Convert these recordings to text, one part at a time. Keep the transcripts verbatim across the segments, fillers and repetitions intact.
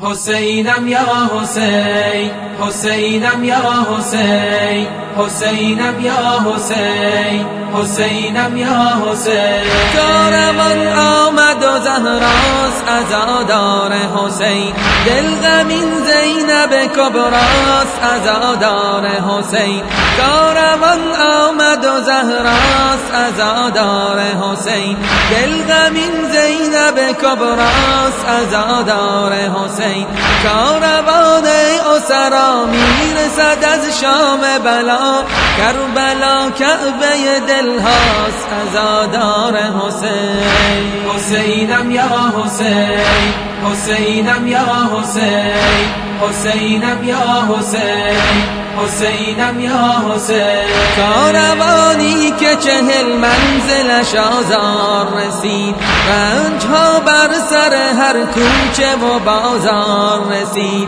حسینم یا حسین، حسینم یا حسین، حسینم یا حسین، حسینم یا حسین. کاروان آمد و زهراست عزادار حسین، دل غمین زینب کبراست عزادار حسین. کاروان آمد و زهراست عزادار حسین، دل غمین زینب کبراست عزادار حسین. کاروان اسرا میرسد از شام بلا، کربلا کعبه دل هاست عزادار حسین. حسینم یا حسین، حسینم یا حسین، حسینم یا حسین، حسینم یا حسین. کاروانی که چهل منزلش آزار رسید، رنج ها بر سر هر کوچه و بازار رسید.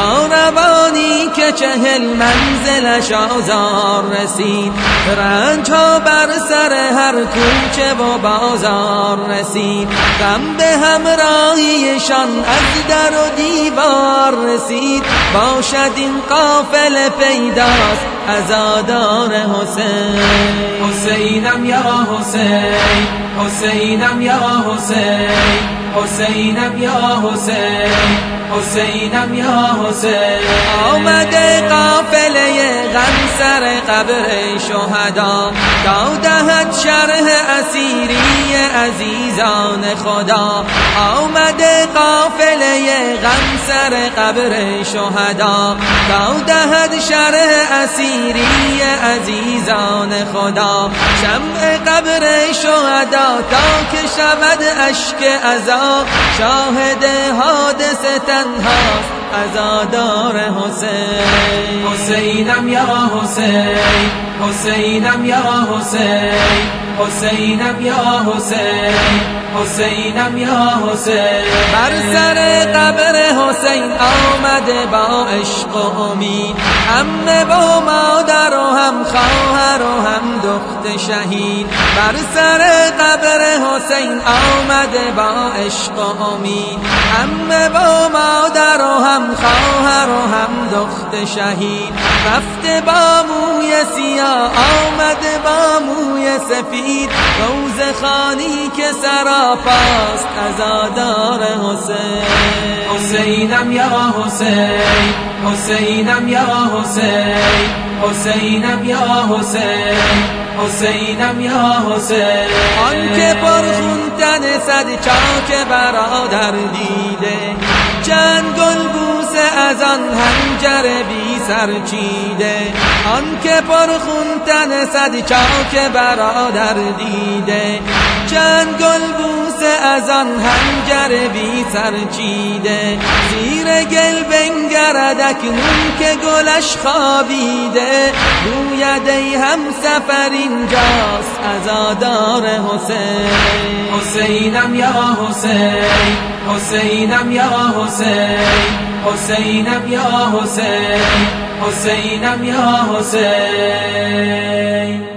کاروانی که چهل منزلش آزار رسید، رنج ها بر سر هر کوچه و بازار رسید. غم به همراهیشان از در و دیوار رسید، باشد این قافله پیداست عزادار حسین. حسینم یا حسین، حسینم یا حسین، حسینم یا حسین، حسینم یا حسین. آمده قافله غم سر قبر شهدا، تا دهد شرح اسیری عزیزان خدا. آمده قافله غم سر قبر شهدا، تا دهد شرح اسیری عزیزان خدا. شمع قبر شهدا تا که شود اشک عزا، شاهد حادثه تنهاست عزادار حسین. حسینم یا حسین، حسینم یا حسین، حسینم یا حسین، حسینم یا حسین. بر سر قبر حسین آمده با عشق و امید، هم با مادر و هم خواهر و هم دخت شهید. بر سر قبر حسین آمده با عشق و امید، هم با مادر و هم خواهر و هم دخت شهید. رفته با موی سیاه آمده با موی سفید، روز خانی که سراپاست عزادار حسین. حسینم یا حسین، حسینم یا حسین، حسینم یا حسین، حسینم یا حسین. آن که پرخون تن صد چاک برادر دیده، چند گل بوسه از آن حنجر بی سر چیده. آن که پرخون تن صد چاک برادر دیده، چند گل بوسه از آن حنجر بی سر چیده. زیر گل بنگرد اکنون که گلش خوابیده، گوید ای همسفر اینجاست عزادار حسین. حسینم یا حسین، حسینم یا حسین، حسینم یا حسین، حسینم یا حسین.